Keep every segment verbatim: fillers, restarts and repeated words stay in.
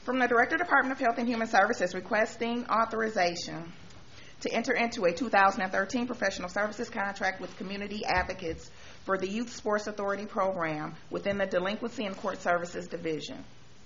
From the Director, Department of Health and Human Services, requesting authorization to enter into a two thousand thirteen professional services contract with Community Advocates for the Youth Sports Authority program within the Delinquency and Court Services Division.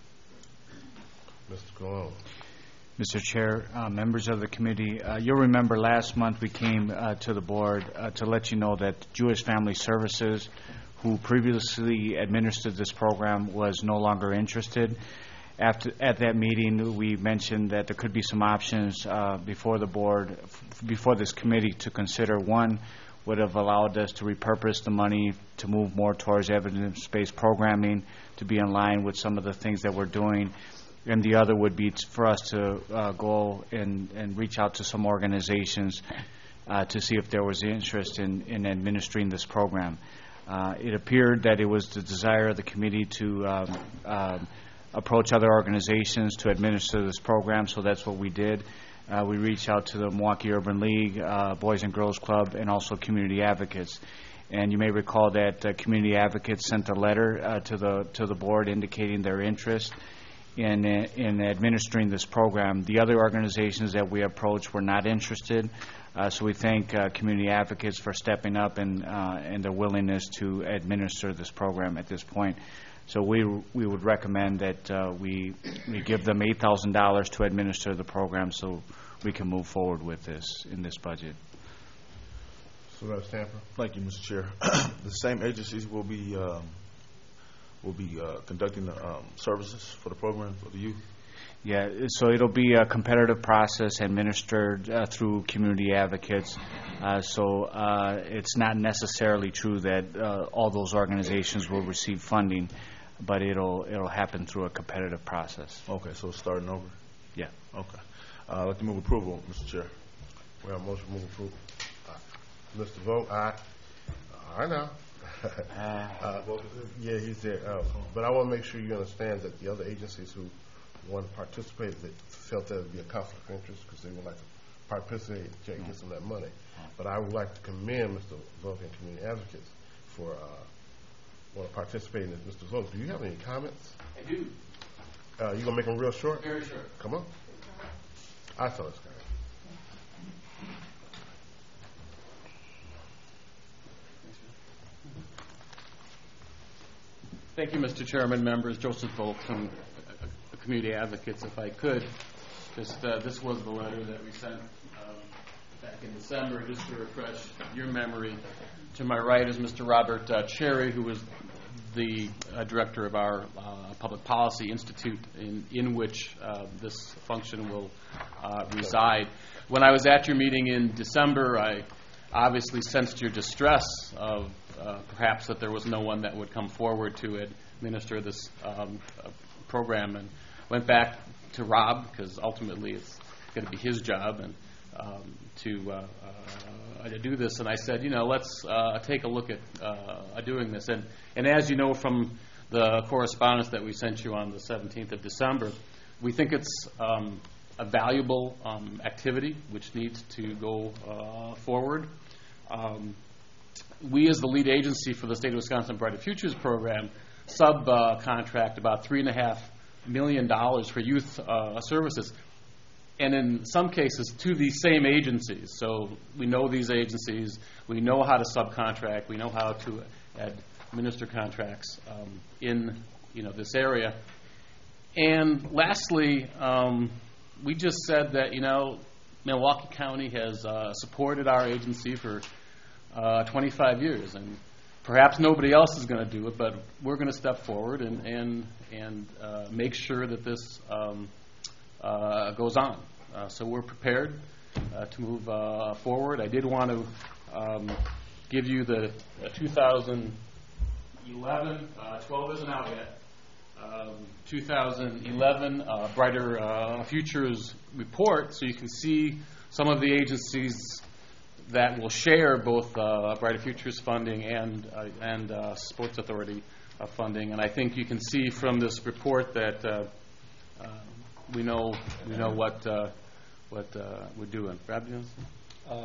Mister Colon. Mister Chair, uh, members of the committee, uh, you'll remember last month we came uh, to the board uh, to let you know that Jewish Family Services, who previously administered this program, was no longer interested. After, at that meeting, we mentioned that there could be some options uh, before the board, f before this committee to consider. One would have allowed us to repurpose the money to move more towards evidence-based programming to be in line with some of the things that we're doing. And the other would be t for us to uh, go and, and reach out to some organizations uh, to see if there was interest in, in administering this program. Uh, it appeared that it was the desire of the committee to um, uh, approach other organizations to administer this program, so that's what we did. Uh, we reached out to the Milwaukee Urban League, uh, Boys and Girls Club, and also Community Advocates. And you may recall that uh, Community Advocates sent a letter uh, to the to the board indicating their interest in in administering this program. The other organizations that we approached were not interested, uh, so we thank uh, Community Advocates for stepping up and uh, and their willingness to administer this program at this point. So we we would recommend that uh, we we give them eight thousand dollars to administer the program, so we can move forward with this in this budget. Supervisor Stamper. Thank you, Mister Chair. The same agencies will be um, will be uh, conducting the um, services for the program for the youth. Yeah, so it'll be a competitive process administered uh, through Community Advocates. Uh, so uh, it's not necessarily true that uh, all those organizations will receive funding, but it'll it'll happen through a competitive process. Okay, so it's starting over. Yeah. Okay. Uh, I'd like to move approval, Mister Chair. We have a motion to move approval. Uh, Mister Vogt, aye. I know. uh, yeah, he's there. Uh, but I want to make sure you understand that the other agencies who want to participate, they felt that it would be a conflict of interest because they would like to participate and get some of that money. But I would like to commend Mister Vogt and Community Advocates for uh, want to participate in this. Mister Vogt, do you have any comments? I do. Uh, you gonna make them real short? Very short. Come on. I saw this guy. Thank you, Mister Chairman, members. Joseph Vogt from Community Advocates. If I could, just uh, this was the letter that we sent um, back in December, just to refresh your memory. To my right is Mister Robert uh, Cherry, who was the uh, director of our uh, Public Policy Institute, in, in which uh, this function will uh, reside. When I was at your meeting in December, I obviously sensed your distress of uh, perhaps that there was no one that would come forward to administer this um, uh, program, and went back to Rob, because ultimately it's going to be his job, and um, to uh, uh, to do this. And I said, you know, let's uh, take a look at uh, doing this. And and as you know from the correspondence that we sent you on the seventeenth of December, we think it's um, a valuable um, activity which needs to go uh, forward. Um, we, as the lead agency for the State of Wisconsin Brighter Futures program, subcontract uh, about three and a half million dollars for youth uh, services, and in some cases to these same agencies. So we know these agencies, we know how to subcontract, we know how to administer contracts um, in you know this area. And lastly, um, we just said that you know Milwaukee County has uh, supported our agency for uh, twenty-five years, and perhaps nobody else is going to do it, but we're going to step forward and and and uh, make sure that this um, uh, goes on. Uh, so we're prepared uh, to move uh, forward. I did want to um, give you the uh, two thousand eleven, uh, twelve isn't out yet, um, two thousand eleven uh, Brighter uh, Futures report, so you can see some of the agencies that will share both uh, Brighter Futures funding and uh, and uh, Sports Authority uh, funding. And I think you can see from this report that uh, uh, we know we know what uh, what uh, we're doing. Rob, you know? Uh,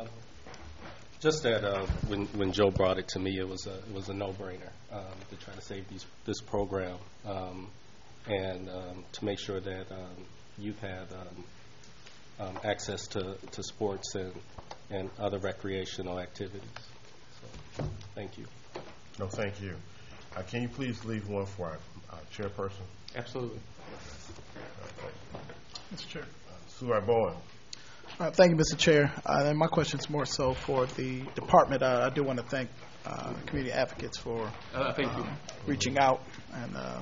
just that uh, when when Joe brought it to me, it was a it was a no-brainer um, to try to save these this program. Um, and um, to make sure that um, you've had um, um, access to, to sports and, and other recreational activities. So, thank you. No, thank you. Uh, can you please leave one for our uh, chairperson? Absolutely. Mister Chair. Uh, Surai Bowen. Uh, thank you, Mister Chair. Uh, and my question is more so for the department. Uh, I do want to thank uh, community advocates for Uh, thank you. uh, reaching out. And uh,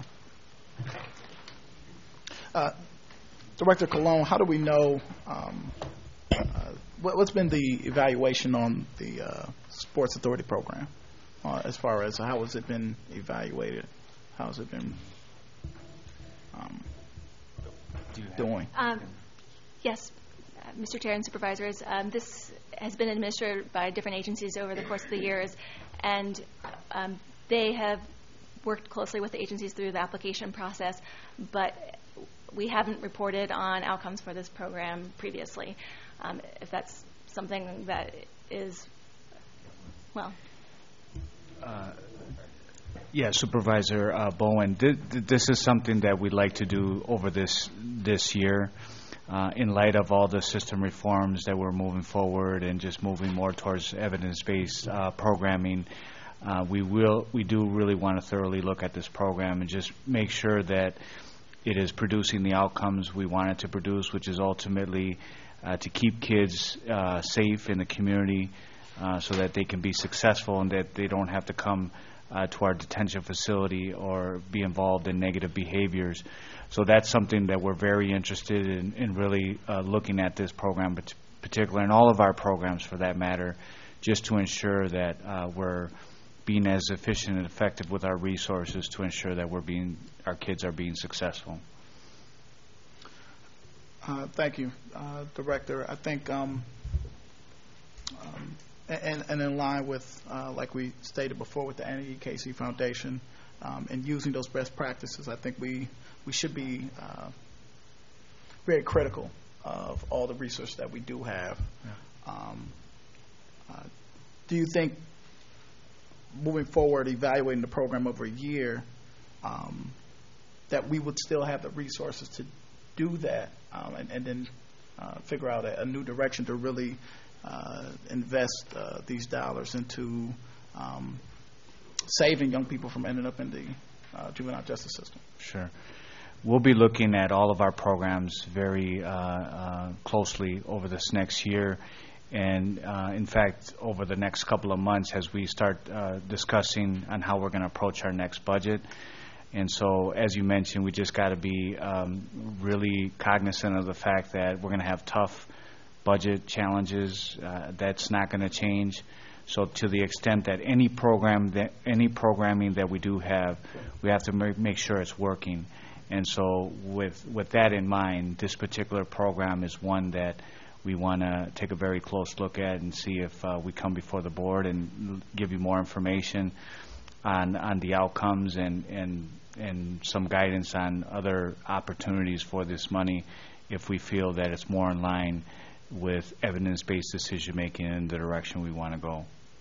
uh, Director Colon, how do we know um, uh, what, what's been the evaluation on the uh, Sports Authority program? Uh, as far as how has it been evaluated? How has it been um, doing? Um, yes, uh, Mister Chair and Supervisors, um, this has been administered by different agencies over the course of the years, and um, they have worked closely with the agencies through the application process, but we haven't reported on outcomes for this program previously. Um, if that's something that is, well... Uh, yeah, Supervisor uh, Bowen, th- th- this is something that we'd like to do over this this year uh, in light of all the system reforms that we're moving forward and just moving more towards evidence-based uh, programming. Uh, we will, we do really want to thoroughly look at this program and just make sure that it is producing the outcomes we want it to produce, which is ultimately uh, to keep kids uh, safe in the community, Uh, so that they can be successful and that they don't have to come uh, to our detention facility or be involved in negative behaviors. So that's something that we're very interested in, in really uh, looking at this program, but particularly in all of our programs for that matter, just to ensure that uh, we're being as efficient and effective with our resources to ensure that we're being, our kids are being successful. Uh, thank you, uh, Director. I think um, um, And, and in line with, uh, like we stated before, with the Annie E. Casey Foundation um, and using those best practices, I think we, we should be uh, very critical of all the research that we do have. Yeah. Um, uh, do you think, moving forward, evaluating the program over a year, um, that we would still have the resources to do that um, and, and then uh, figure out a, a new direction to really Uh, invest uh, these dollars into um, saving young people from ending up in the uh, juvenile justice system? Sure. We'll be looking at all of our programs very uh, uh, closely over this next year. And, uh, in fact, over the next couple of months as we start uh, discussing on how we're going to approach our next budget. And so, as you mentioned, we just got to be um, really cognizant of the fact that we're going to have tough budget challenges. Uh, that's not going to change. So to the extent that any program, that any programming that we do have, we have to make, make sure it's working. And so with with that in mind, this particular program is one that we want to take a very close look at and see if uh, we come before the board and give you more information on on the outcomes and, and, and some guidance on other opportunities for this money if we feel that it's more in line with evidence-based decision-making in the direction we want to go.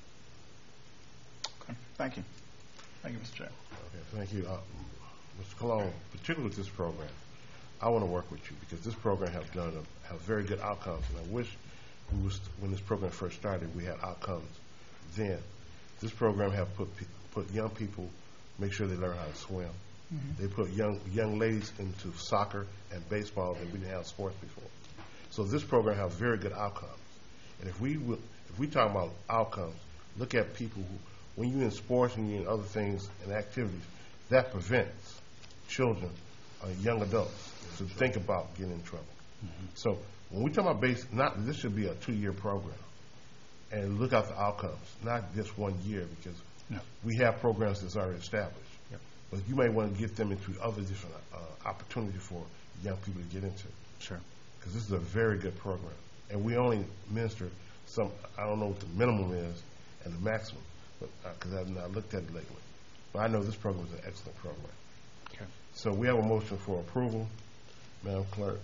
Okay. Thank you. Thank you, Mister Chair. Okay, thank you. Uh, Mister Colon, particularly with this program, I want to work with you because this program has done a, have very good outcomes, and I wish we was, when this program first started, we had outcomes then. This program have put pe put young people, make sure they learn how to swim. Mm-hmm. They put young young ladies into soccer and baseball that we didn't have sports before. So this program has very good outcomes. And if we will, if we talk about outcomes, look at people who, when you're in sports and you're in other things and activities, that prevents children or young adults to think about getting in trouble. Mm-hmm. So when we talk about base, not this should be a two-year program, and look at the outcomes, not just one year, because no. we have programs that's already established. Yep. But you may want to get them into other different uh, opportunities for young people to get into. Sure. Because this is a very good program. And we only minister some, I don't know what the minimum is and the maximum, because uh, I've not looked at it lately. But I know this program is an excellent program. Okay. So we have a motion for approval. Madam Clerk.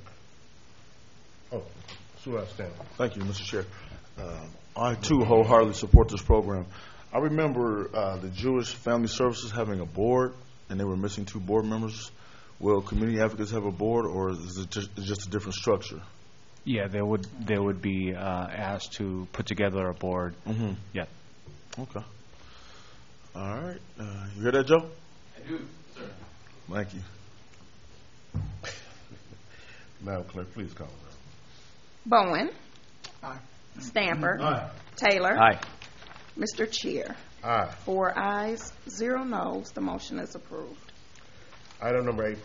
Oh, Sue Stanley. Thank you, Mister Chair. Uh, I, too, wholeheartedly support this program. I remember uh, the Jewish Family Services having a board, and they were missing two board members. Will community advocates have a board, or is it just, just a different structure? Yeah, they would, they would be uh, asked to put together a board. Mm-hmm. Yeah. Okay. All right. Uh, you hear that, Joe? I do, sir. Thank you. Madam Clerk, please call the roll. Bowen. Aye. Stamper. Taylor. Aye. Mister Chair. Aye. Four ayes, zero noes. The motion is approved. Item number eight